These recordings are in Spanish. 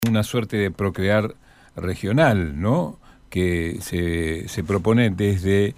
una suerte de procrear regional, ¿no? Que se propone desde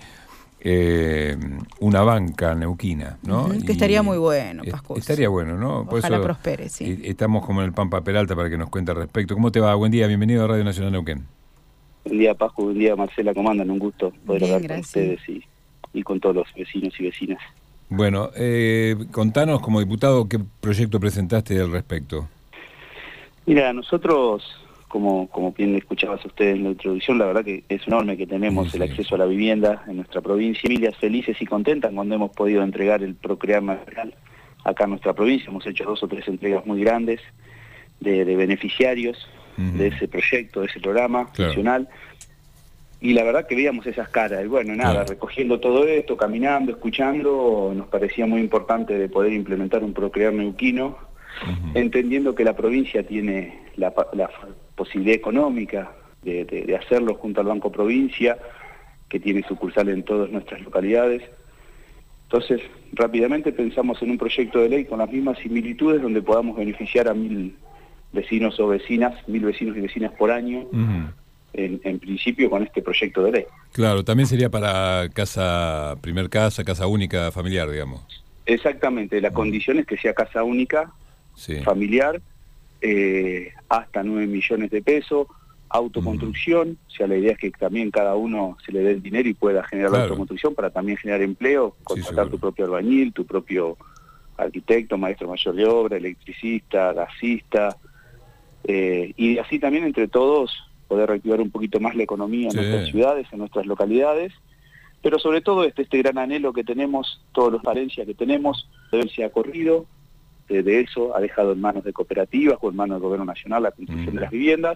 una banca neuquina, ¿no? Que estaría muy bueno, Pascu. Estaría bueno, ¿no? Por Ojalá eso prospere, sí. Estamos como en el Pampa Peralta para que nos cuente al respecto. ¿Cómo te va? Buen día, bienvenido a Radio Nacional Neuquén. Buen día, Pascu, buen día, Marcela, ¿cómo andan? Un gusto poder Bien, hablar con gracias. ustedes y con todos los vecinos y vecinas. Bueno, contanos como diputado qué proyecto presentaste al respecto. Mira, nosotros, como bien escuchabas ustedes en la introducción, la verdad que es enorme que tenemos Sí. el acceso a la vivienda en nuestra provincia. Familias felices y contentas cuando hemos podido entregar el Procrear Nacional acá en nuestra provincia. Hemos hecho 2 o 3 entregas muy grandes de beneficiarios de ese proyecto, de ese programa nacional. Y la verdad que veíamos esas caras, y bueno, nada, recogiendo todo esto, caminando, escuchando, nos parecía muy importante de poder implementar un Procrear neuquino, entendiendo que la provincia tiene la posibilidad económica de hacerlo junto al Banco Provincia, que tiene sucursal en todas nuestras localidades. Entonces, rápidamente pensamos en un proyecto de ley con las mismas similitudes, donde podamos beneficiar a 1000 vecinos o vecinas, 1000 vecinos y vecinas por año, en principio con este proyecto de ley. Claro, también sería para casa única familiar, digamos. Exactamente, la condición es que sea casa única, familiar, hasta 9 millones de pesos, autoconstrucción, o sea, la idea es que también cada uno se le dé el dinero y pueda generar la autoconstrucción para también generar empleo, contratar tu propio albañil, tu propio arquitecto, maestro mayor de obra, electricista, gasista, y así también entre todos poder reactivar un poquito más la economía en nuestras ciudades, en nuestras localidades, pero sobre todo este gran anhelo que tenemos, todas las falencias que tenemos, él se ha corrido, de eso ha dejado en manos de cooperativas o en manos del gobierno nacional la construcción de las viviendas.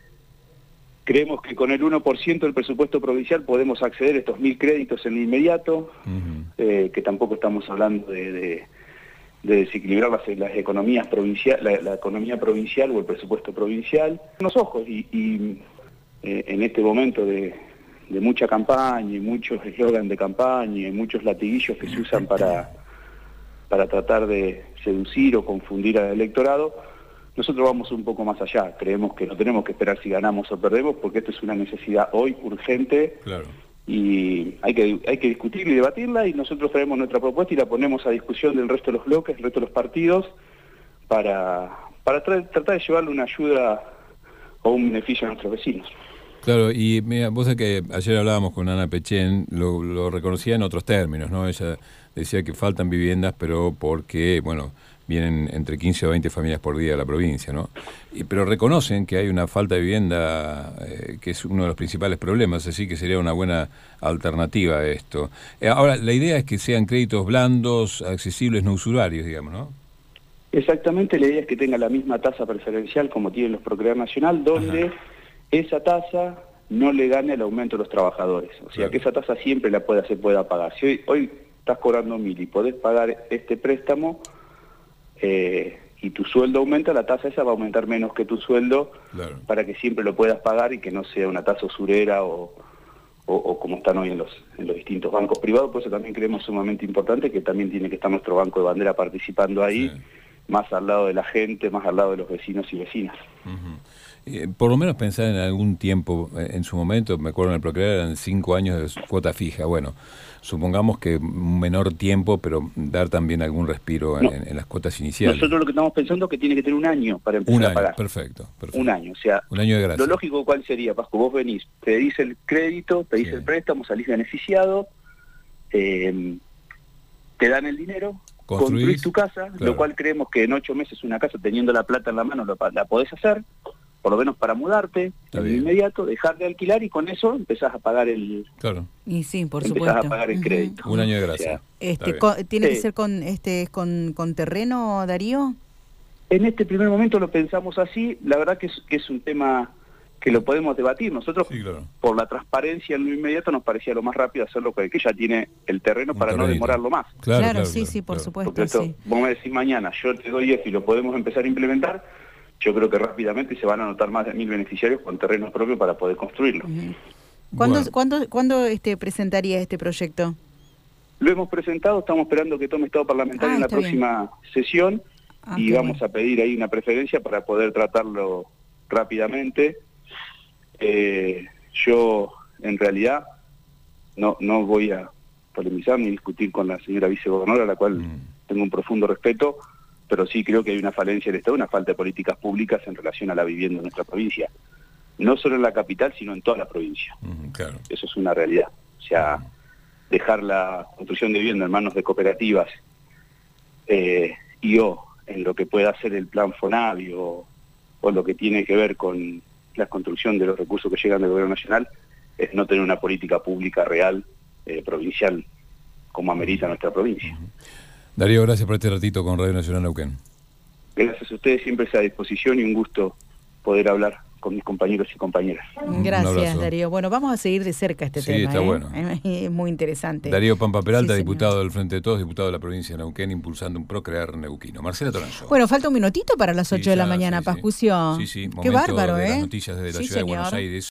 Creemos que con el 1% del presupuesto provincial podemos acceder a estos 1000 créditos en el inmediato, que tampoco estamos hablando de desequilibrar las economías provinciales, la economía provincial o el presupuesto provincial. Los ojos y en este momento de mucha campaña y muchos eslogan de campaña y muchos latiguillos que se usan para tratar de seducir o confundir al electorado, nosotros vamos un poco más allá. Creemos que no tenemos que esperar si ganamos o perdemos, porque esto es una necesidad hoy urgente. Y hay que discutirla y debatirla, y nosotros traemos nuestra propuesta y la ponemos a discusión del resto de los bloques, del resto de los partidos, para tratar de llevarle una ayuda o un beneficio a nuestros vecinos. Claro, y mira, vos sabés que ayer hablábamos con Ana Pechén, lo reconocía en otros términos, ¿no? Ella decía que faltan viviendas, pero porque, bueno, vienen entre 15 o 20 familias por día a la provincia, ¿no? Pero reconocen que hay una falta de vivienda que es uno de los principales problemas, así que sería una buena alternativa a esto. Ahora, la idea es que sean créditos blandos, accesibles, no usurarios, digamos, ¿no? Exactamente, la idea es que tenga la misma tasa preferencial como tienen los Procrear Nacional, donde esa tasa no le gane al aumento de los trabajadores. O sea, que esa tasa siempre se pueda pagar. Si hoy estás cobrando 1000 y podés pagar este préstamo, y tu sueldo aumenta, la tasa esa va a aumentar menos que tu sueldo, para que siempre lo puedas pagar y que no sea una tasa usurera o como están hoy en los distintos bancos privados. Por eso también creemos sumamente importante que también tiene que estar nuestro banco de bandera participando ahí, más al lado de la gente, más al lado de los vecinos y vecinas. Por lo menos pensar en algún tiempo, en su momento, me acuerdo en el Procrear eran 5 años de cuota fija. Bueno, supongamos que un menor tiempo, pero dar también algún respiro en las cuotas iniciales. Nosotros lo que estamos pensando es que tiene que tener 1 año para empezar a pagar. Perfecto. 1 año, o sea, un año de gracia. Lo lógico, ¿cuál sería, Pascu? Vos venís, pedís el crédito, pedís el préstamo, salís beneficiado, te dan el dinero, construís tu casa, lo cual creemos que en 8 meses una casa, teniendo la plata en la mano, la podés hacer, por lo menos para mudarte, de inmediato, dejar de alquilar, y con eso empezás a pagar y sí, por empezás supuesto. a pagar el crédito. 1 año de gracia. ¿Tiene que ser con terreno, Darío? En este primer momento lo pensamos así. La verdad que es un tema que lo podemos debatir. Nosotros, por la transparencia en lo inmediato, nos parecía lo más rápido hacerlo con el que ya tiene el terreno para no demorarlo más. Claro, sí, por supuesto. Porque esto, vos me decís mañana, yo te doy esto y lo podemos empezar a implementar, yo creo que rápidamente se van a anotar más de 1000 beneficiarios con terrenos propios para poder construirlo. ¿Cuándo presentaría este proyecto? Lo hemos presentado, estamos esperando que tome estado parlamentario en la próxima sesión, y vamos a pedir ahí una preferencia para poder tratarlo rápidamente. Yo, en realidad, no voy a polemizar ni discutir con la señora vicegobernadora, a la cual tengo un profundo respeto, pero sí creo que hay una falencia del Estado, una falta de políticas públicas en relación a la vivienda en nuestra provincia. No solo en la capital, sino en toda la provincia. Claro. Eso es una realidad. O sea, dejar la construcción de vivienda en manos de cooperativas en lo que pueda ser el plan FONAVI o lo que tiene que ver con la construcción de los recursos que llegan del gobierno nacional, es no tener una política pública real, provincial, como amerita nuestra provincia. Darío, gracias por este ratito con Radio Nacional Neuquén. Gracias a ustedes, siempre es a disposición y un gusto poder hablar con mis compañeros y compañeras. Gracias, Darío. Bueno, vamos a seguir de cerca este tema. Sí, está bueno. Es muy interesante. Darío Pampa Peralta, diputado del Frente de Todos, diputado de la provincia de Neuquén, impulsando un Procrear neuquino. Marcela Toranzo. Bueno, falta un minutito para las 8 de la mañana, Pascucio. Sí, qué bárbaro, de las noticias desde la ciudad de Buenos Aires.